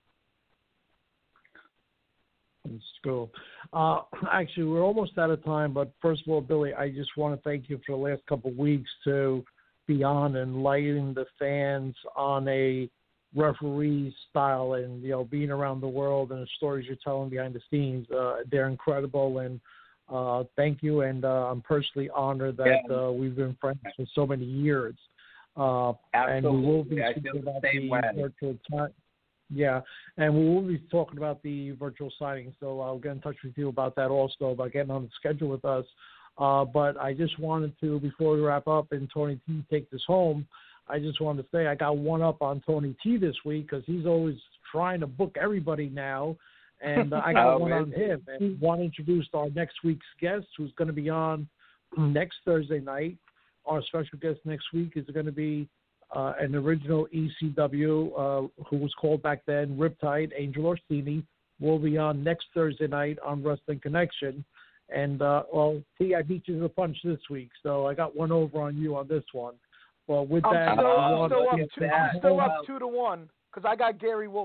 Speaker 3: That's cool. Actually, we're almost out of time, but first of all, Billy, I just want to thank you for the last couple of weeks to be on enlightening the fans on a referee style and, being around the world and the stories you're telling behind the scenes. They're incredible, and thank you. And I'm personally honored that we've been friends for so many years. And we will be speaking about the virtual time. Yeah, and we will be talking about the virtual signing, so I'll get in touch with you about that also, about getting on the schedule with us. But I just wanted to, before we wrap up and Tony T take this home, I just wanted to say I got one up on Tony T this week because he's always trying to book everybody now, and I got one on him. And want to introduce our next week's guest, who's going to be on next Thursday night. Our special guest next week is going to be an original ECW who was called back then Riptide, Angel Orsini, will be on next Thursday night on Wrestling Connection. And, T, I beat you to the punch this week, so I got one over on you on this one. Well, with that,
Speaker 2: I'm still up 2-1 because I got Gary Wolf.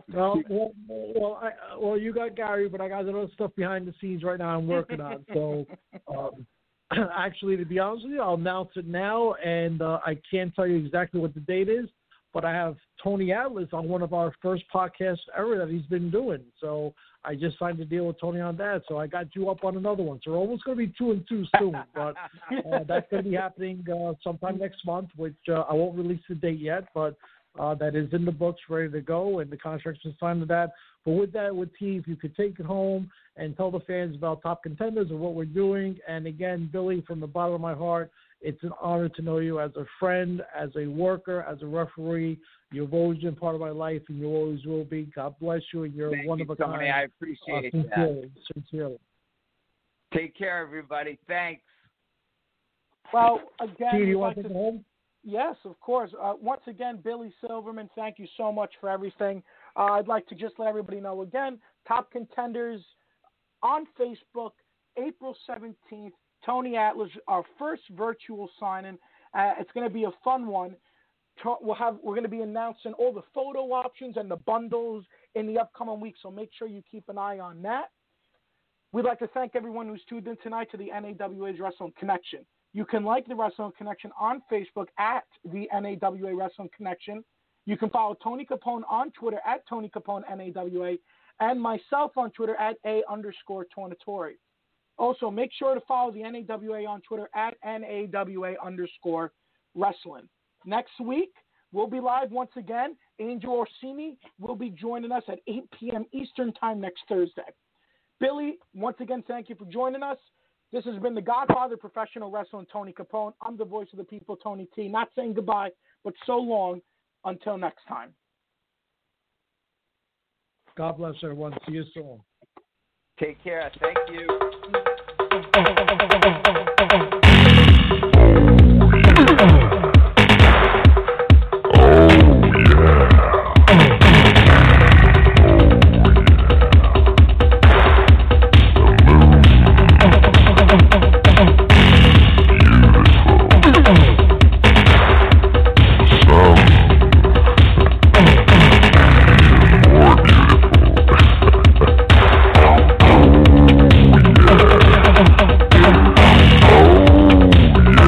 Speaker 3: Well, you got Gary, but I got other stuff behind the scenes right now I'm working on. So, actually, to be honest with you, I'll announce it now, and I can't tell you exactly what the date is, but I have Tony Atlas on one of our first podcasts ever that he's been doing. So I just signed a deal with Tony on that. So I got you up on another one. So we're almost going to be 2-2 soon, but that's going to be happening sometime next month, which I won't release the date yet, but that is in the books, ready to go, and the contract's been signed to that. But with that, with T, if you could take it home and tell the fans about Top Contenders and what we're doing. And again, Billy, from the bottom of my heart, it's an honor to know you as a friend, as a worker, as a referee. You've always been part of my life, and you always will be. God bless you, and you're one of a kind.
Speaker 4: Tony, I appreciate
Speaker 3: that. Sincerely.
Speaker 4: Take care, everybody. Thanks.
Speaker 2: Well, again,
Speaker 3: T, do you want to take it home?
Speaker 2: Yes, of course. Once again, Billy Silverman, thank you so much for everything. I'd like to just let everybody know again, Top Contenders on Facebook, April 17th. Tony Atlas, our first virtual signing. It's going to be a fun one. We're going to be announcing all the photo options and the bundles in the upcoming week, so make sure you keep an eye on that. We'd like to thank everyone who's tuned in tonight to the NAWA's Wrestling Connection. You can like the Wrestling Connection on Facebook at the NAWA Wrestling Connection. You can follow Tony Capone on Twitter at Tony Capone NAWA and myself on Twitter at @A_Tornatore. Also, make sure to follow the NAWA on Twitter at NAWA_wrestling. Next week, we'll be live once again. Angel Orsini will be joining us at 8 p.m. Eastern Time next Thursday. Billy, once again, thank you for joining us. This has been the Godfather of Professional Wrestling, Tony Capone. I'm the voice of the people, Tony T. Not saying goodbye, but so long. Until next time.
Speaker 3: God bless everyone. See you soon.
Speaker 4: Take care. Thank you.